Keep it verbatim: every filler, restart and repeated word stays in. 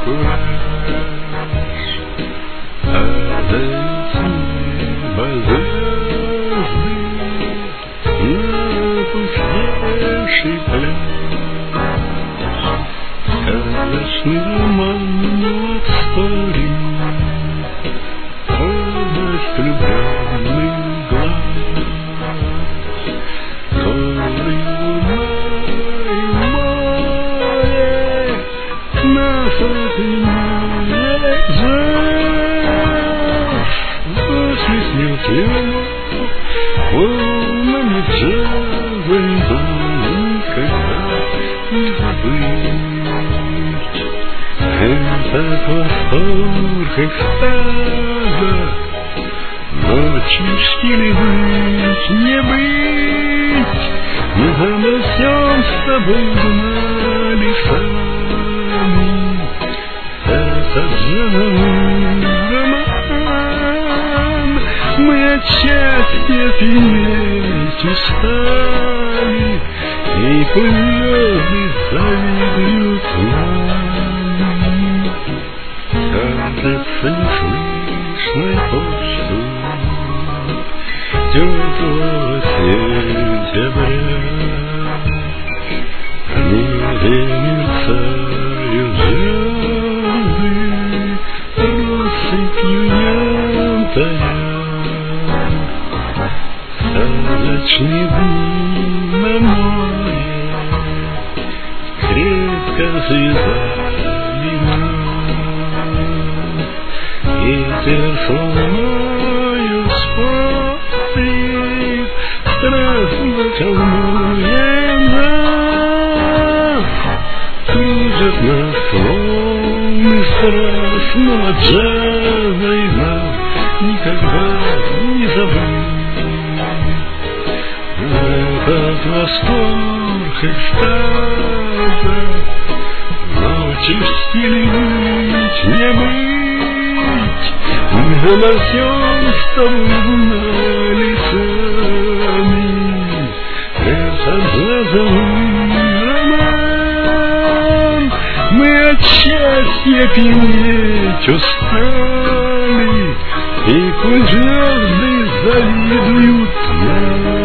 пляж, падают с неба звезды на опустевший пляж. Сказочный роман от старин, полость влюбленных глаз. Горы, луна и море нас обнимает жар. Засвистнет его волнами джаза, никогда не забыть этот восторг экстаза. Ночью в стиле быть, не быть, мы обо всем с тобой знали сами. Этот джазовый роман мы от счастья петь устали, и звезды завидуют нам. Кажется, не слышно повсюду теплого сентября. В небе мерцают звезды, россыпью не тая. Сказочные дни на море крепко связали нас. Ветер словно спорит, страстно волнует нас. Кружат нас волны страстного джаза, и нам никогда не забыть этот восторг экстаза. Ночью в стиле быть, не быть, мы обо всем с тобой знали сами. Этот джазовый роман мы от счастья петь устали, и пусть звезды завидуют нам.